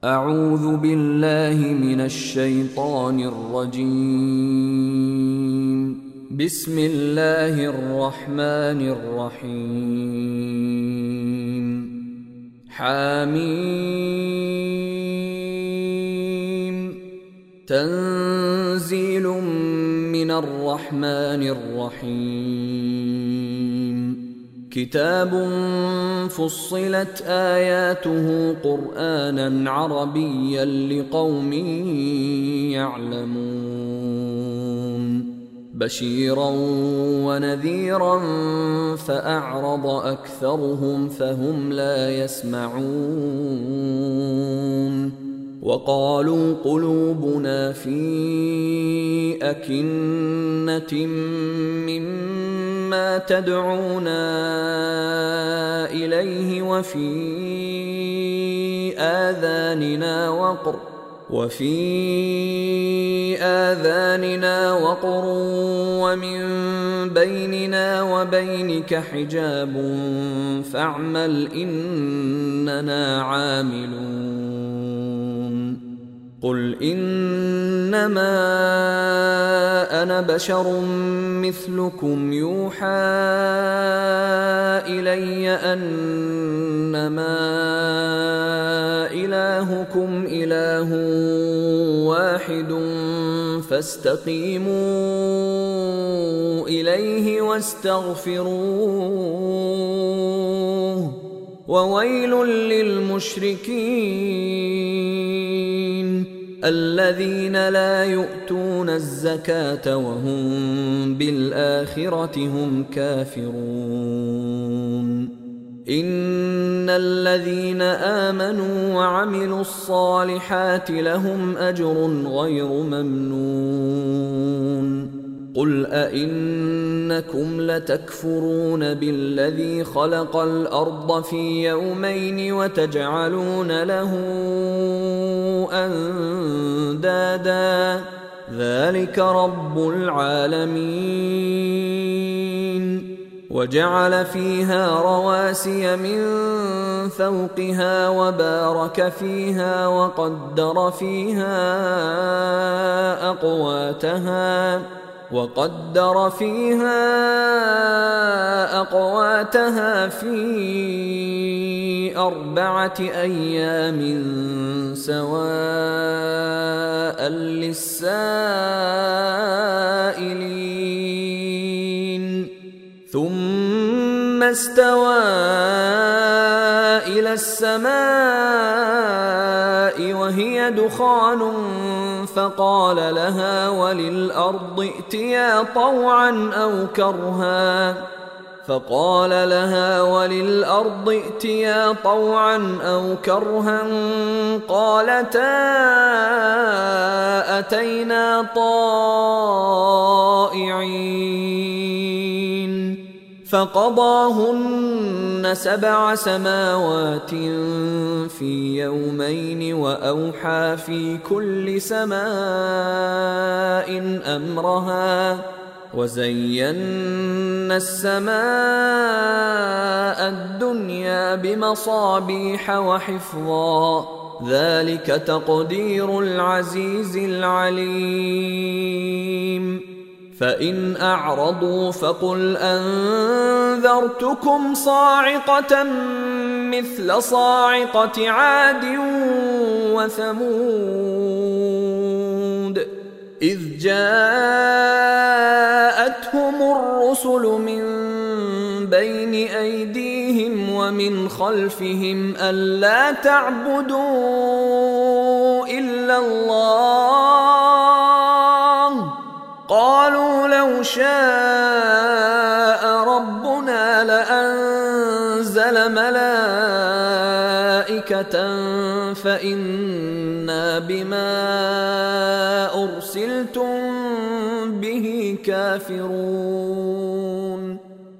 أعوذ بالله من الشيطان الرجيم. بسم الله الرحمن الرحيم. حميم. تنزيل من الرحمن الرحيم. كتاب فصلت آياته قرآنا عربيا لقوم يعلمون بشيرا ونذيرا فأعرض أكثرهم فهم لا يسمعون وقالوا قلوبنا في أكنة مما تدعونا إليه وفي آذاننا وقر ومن بيننا وبينك حجاب فاعمل إننا عاملون. قل إنما أنا بشر مثلكم يوحى إلي أنما إلهكم إله واحد فاستقيموا إليه واستغفروه وويل للمشركين الذين لا يؤتون الزكاة وهم بالآخرة هم كافرون. إن الذين آمنوا وعملوا الصالحات لهم أجر غير ممنون. قل أئنكم لتكفرون بالذي خلق الأرض في يومين وتجعلون له أندادا ذلك رب العالمين. وجعل فيها رواسي من فوقها وبارك فيها وقدر فيها أقواتها في 4 أيام سواء للسائلين. ثم استوى إلى السماء وهي دخان فقال لها وللأرض ائتيا طوعا أو كرها قالتا أتينا طائعين. فقضاهن 7 سماوات في يومين وأوحى في كل سماء أمرها وزينا السماء الدنيا بمصابيح وحفظا ذلك تقدير العزيز العليم. فإن أعرضوا فقل أنذرتكم صاعقة مثل صاعقة عاد وثمود إذ جاءتهم الرسل من بين أيديهم ومن خلفهم ألا تعبدوا إلا الله قالوا لو شاء ربنا لأنزل ملائكة فإنا بما أرسلتم به كافرون.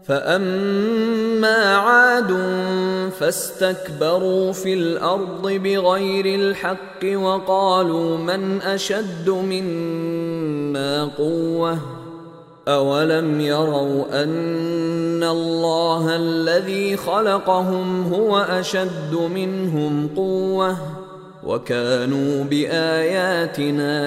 فأما عاد فاستكبروا في الأرض بغير الحق وقالوا من أشد منا قوة أولم يروا أن الله الذي خلقهم هو أشد منهم قوة وكانوا بآياتنا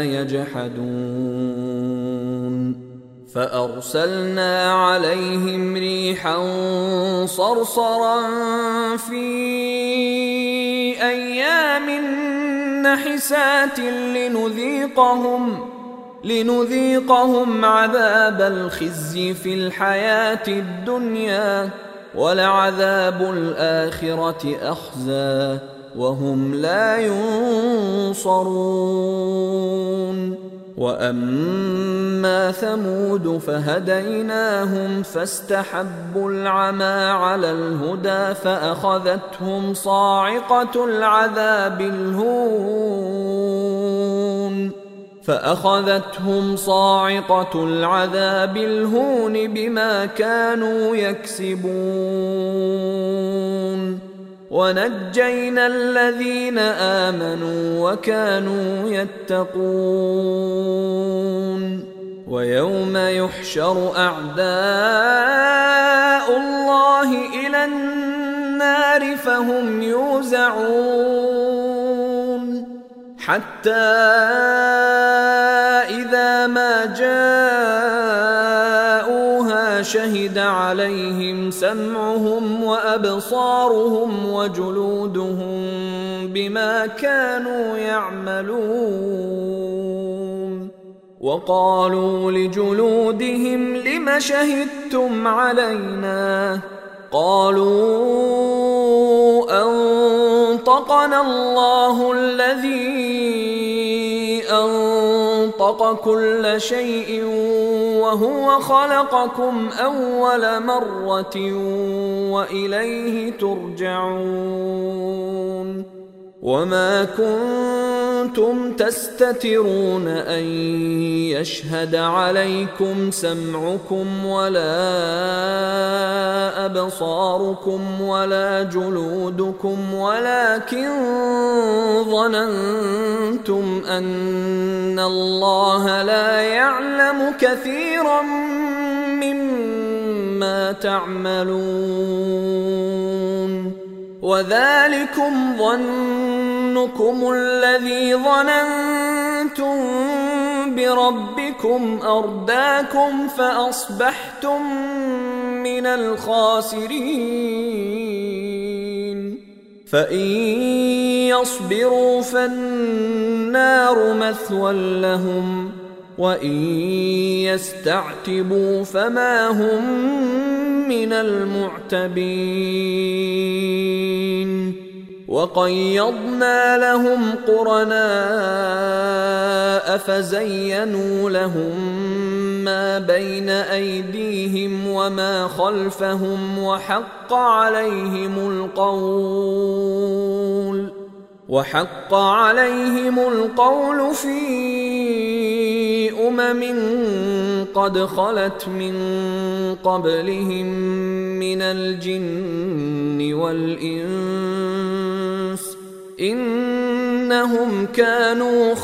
يجحدون فأرسلنا عليهم ريحا صرصرا في أيام نحسات لنذيقهم عذاب الخزي في الحياة الدنيا ولعذاب الآخرة أخزى وهم لا ينصرون وأما ثمود فهديناهم فاستحبوا العمى على الهدى فأخذتهم صاعقة العذاب الهون بما كانوا يكسبون ونجينا الذين آمنوا وكانوا يتقون ويوم يحشر أعداء الله إلى النار فهم يوزعون حتى إذا ما جاءوها شهد عليهم سمعهم وأبصارهم وجلودهم بما كانوا يعملون وقالوا لجلودهم لم شهدتم علينا قالوا أنطقنا الله الذي أنطق كل شيء وهو خلقكم أول مرة وإليه ترجعون وما كنتم تستترون أن يشهد عليكم سمعكم ولا أبصاركم ولا جلودكم ولكن ظننتم أن الله لا يعلم كثيرا مما تعملون وذلكم ظنكم الذي ظننتم بربكم أرداكم فأصبحتم من الخاسرين فإن يصبروا فالنار مثوى لهم وإن يستعتبوا فما هم من المعتبين وقيضنا لهم قرناء فزينوا لهم ما بين أيديهم وما خلفهم وحق عليهم القول في قد خلت من قبلهم من الجن والإنس إنهم كانوا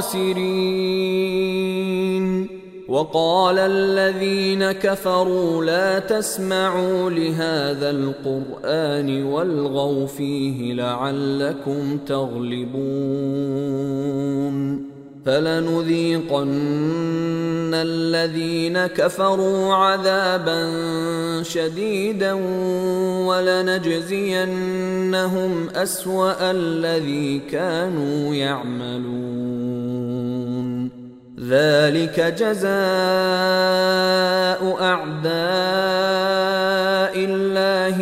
خاسرين وقال الذين كفروا لا تسمعوا لهذا القرآن والغوا فيه لعلكم تغلبون فلنذيقن الذين كفروا عذابا شديدا ولنجزينهم أسوأ الذي كانوا يعملون ذلك جزاء أعداء الله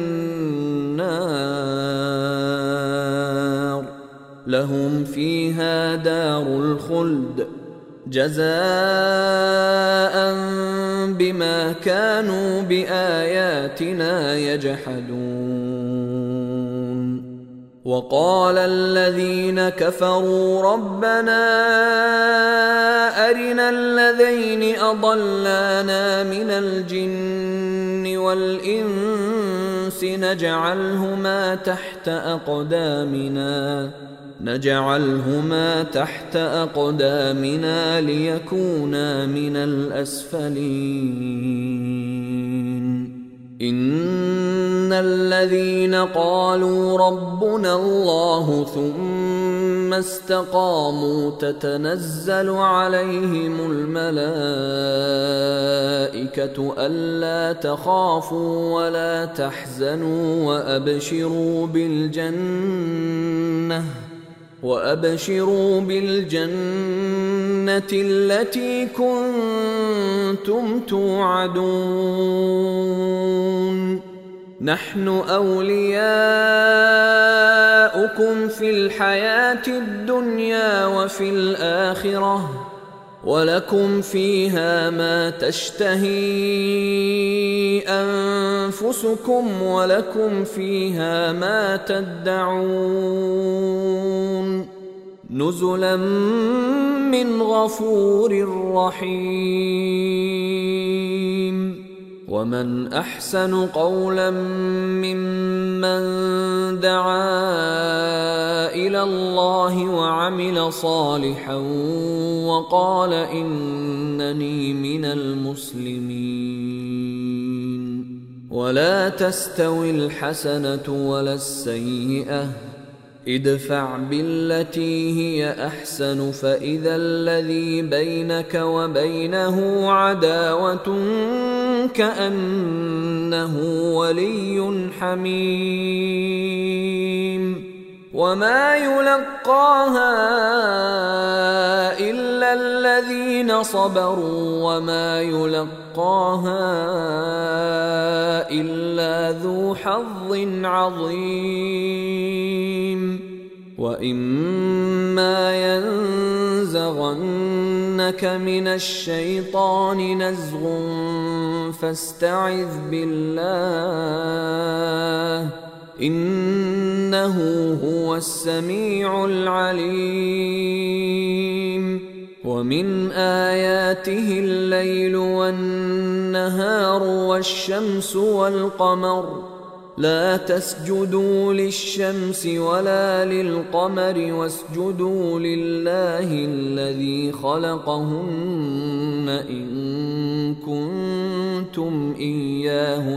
النار لهم فيها دار الخلد جزاء بما كانوا بآياتنا يجحدون وقال الذين كفروا ربنا أرنا الذين أضلانا من الجن والإنس نجعلهما تحت أقدامنا ليكونا من الأسفلين إن الذين قالوا ربنا الله ثم استقاموا تتنزل عليهم الملائكة ألا تخافوا ولا تحزنوا وأبشروا بالجنة التي كنتم توعدون نحن أولياؤكم في الحياة الدنيا وفي الآخرة ولكم فيها ما تشتهي أنفسكم ولكم فيها ما تدعون نزلا من غفور رحيم ومن أحسن قولا ممن دعا إلى الله وعمل صالحا وقال إنني من المسلمين ولا تستوي الحسنة ولا السيئة ادفع بالتي هي أحسن فإذا الذي بينك وبينه عداوة كأنه ولي حميم وما يلقاها إلا الذين صبروا وما يلقاها إلا ذو حظ عظيم وإما ينزغنك من الشيطان نزغ فاستعذ بالله إنه هو السميع العليم ومن آياته الليل والنهار والشمس والقمر لا تسجدوا للشمس ولا للقمر واسجدوا لله الذي خلقهن إن كنتم إياه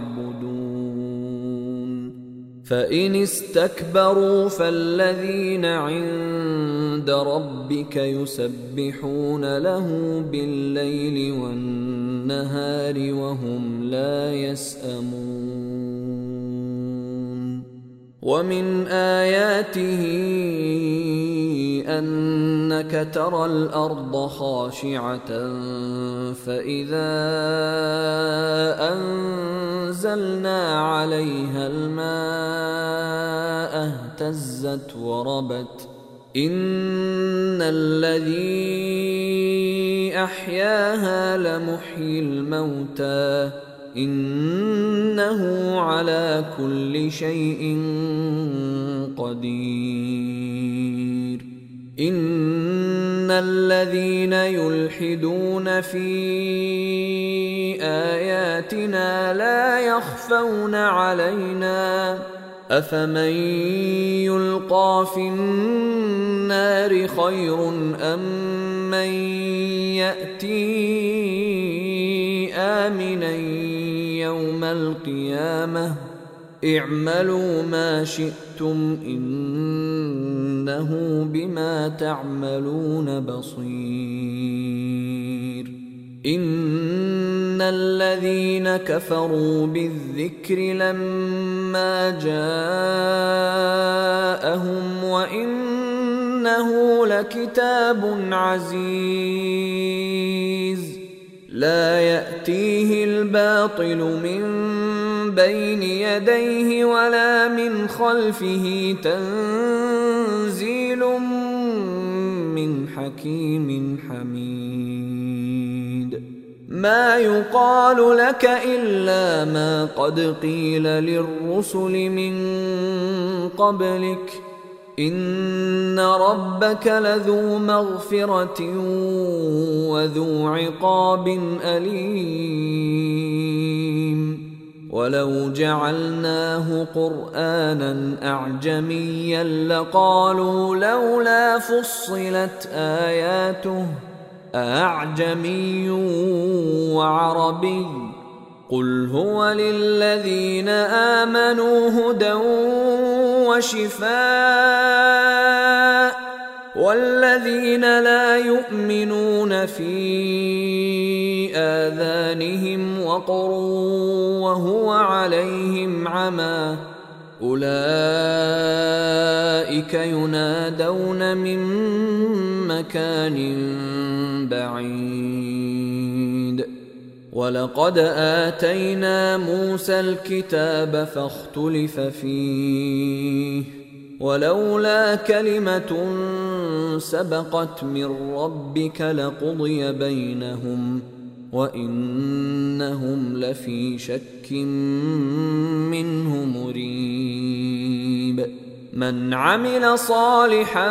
تعبدون فإن استكبروا فالذين عند ربك يسبحون له بالليل والنهار وهم لا يسأمون ومن آياته أنك ترى الأرض خاشعة فإذا أنزلنا عليها الماء اهتزت وربت إن الذي أحياها لمحيي الموتى إنه على كل شيء قدير إن الذين يلحدون في آياتنا لا يخفون علينا أفمن يلقى في النار خير أم من يأتي آمنا يوم القيامة اعملوا ما شئتم إنه بما تعملون بصير إن الذين كفروا بالذكر لما جاءهم وإنه لكتاب عزيز لا يأتيه الباطل من بين يديه ولا من خلفه تنزيل من حكيم حميد ما يقال لك إلا ما قد قيل للرسل من قبلك إن ربك لذو مغفرة وذو عقاب أليم ولو جعلناه قرآنا أعجميا لقالوا لولا فصلت آياته أعجمي وعربي قل هو للذين آمنوا هدى وشفاء، والذين لا يؤمنون في آذانهم وقر وهو عليهم عمى أولئك ينادون من مكان بعيد. ولقد آتينا موسى الكتاب فاختلف فيه، ولولا كلمة سبقت من ربك لقضي بينهم وإنهم لفي شك منه مريب. من عمل صالحا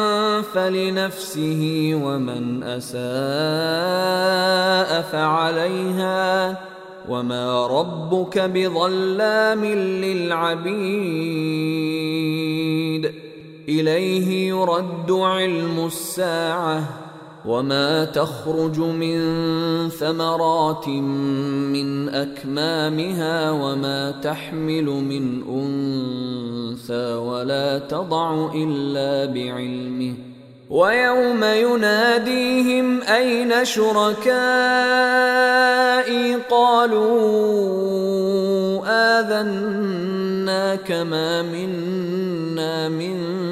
فلنفسه ومن أساء فعليها وما ربك بظلام للعبيد. إليه يرد علم الساعة وما تخرج من ثمرات من أكمامها وما تحمل من أنثى ولا تضع إلا بعلمه، ويوم يناديهم أين شركائي قالوا آذناك ما منا من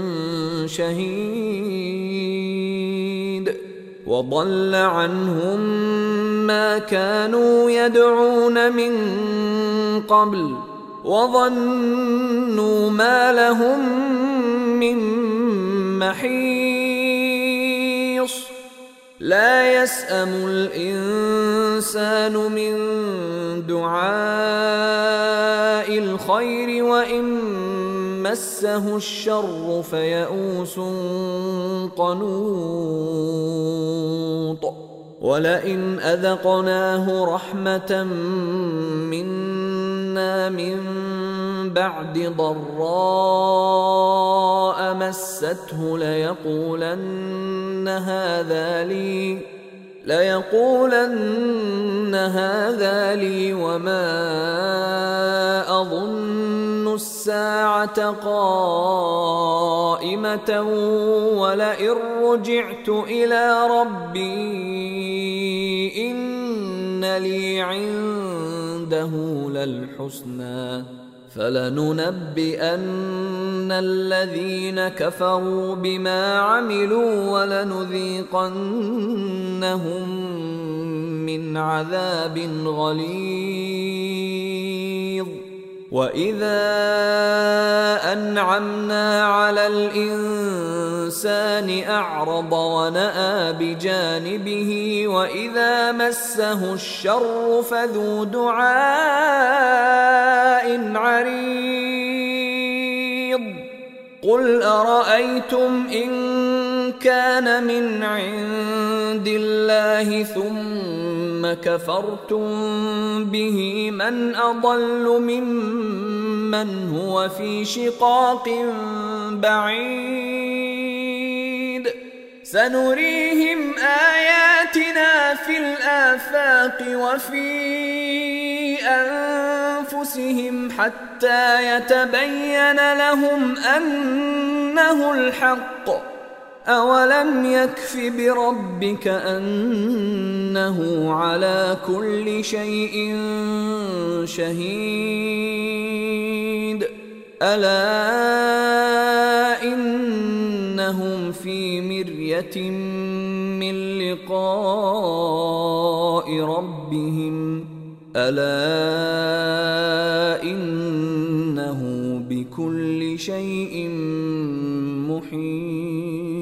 شهيد. وضل عنهم ما كانوا يدعون من قبل وظنوا ما لهم من محيص. لا يسأم الإنسان من دعاء الخير وإن مسه الشر فيئوس قنوط. ولئن أذقناه رحمة منا من بعد ضراء مسته ليقولن هذا لي وما أظن الساعة قائمة ولئن رجعت إلى ربي إن لي عنده للحسنى فلننبئن الذين كفروا بما عملوا ولنذيقنهم من عذاب غليظ. وإذا أنعمنا على الإنسان أعرض ونأى بجانبه وإذا مسه الشر فذو دعاء عريض. قل أرأيتم إن كان من عند الله ثم كفرتم به من أضل ممن هو في شقاق بعيد. سنريهم آياتنا في الآفاق وفي أنفسهم حتى يتبين لهم أنه الحق. أولم يكف بربك أنه على كل شيء شهيد. ألا إنهم في مرية من لقاء ربهم ألا إنه بكل شيء محيط.